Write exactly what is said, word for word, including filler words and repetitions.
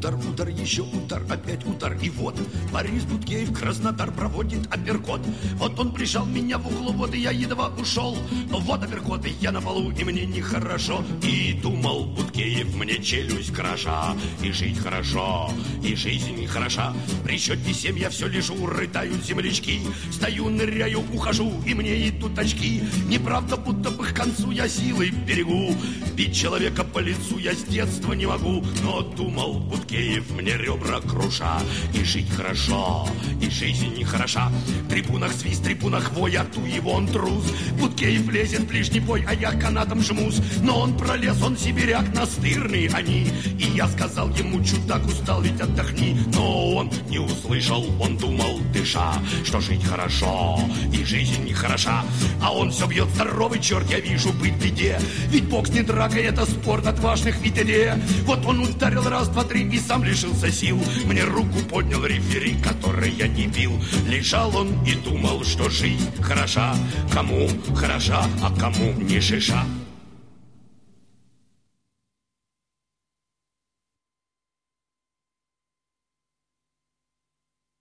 удар, удар, еще удар, опять удар. И вот Борис Будкеев Краснодар проводит апперкот. Вот он прижал меня в углу, вот и я едва ушел. Но вот апперкот, и я на полу, и мне нехорошо. И думал Будкеев, мне челюсть кроша. И жить хорошо, и жизнь хороша. При счете семь я все лежу, рыдают землячки. Стою, ныряю, ухожу, и мне идут очки. Неправда, будто бы к концу я силой берегу. Бить человека по лицу я с детства не могу. Но думал Будкеев, мне ребра круша. И жить хорошо, и жизнь не хороша. В трибунах свист, в трибунах вой, а ту его он трус. Будкеев лезет в ближний бой, а я канатом жмусь. Но он пролез, он сибиряк, настырный они. И я сказал ему, чудак, устал, ведь отдохни. Но он не услышал, он думал, дыша, что жить хорошо, и жизнь не хороша. А он все бьет, здоровый черт, я вижу, быть в беде. Ведь бокс не драка, это спорт отважных витязей. Вот он ударил раз, два, три и сам лишился сил. Мне руку поднял рефери, который я не бил. Лежал он и думал, что жизнь хороша. Кому хороша, а кому не шиша.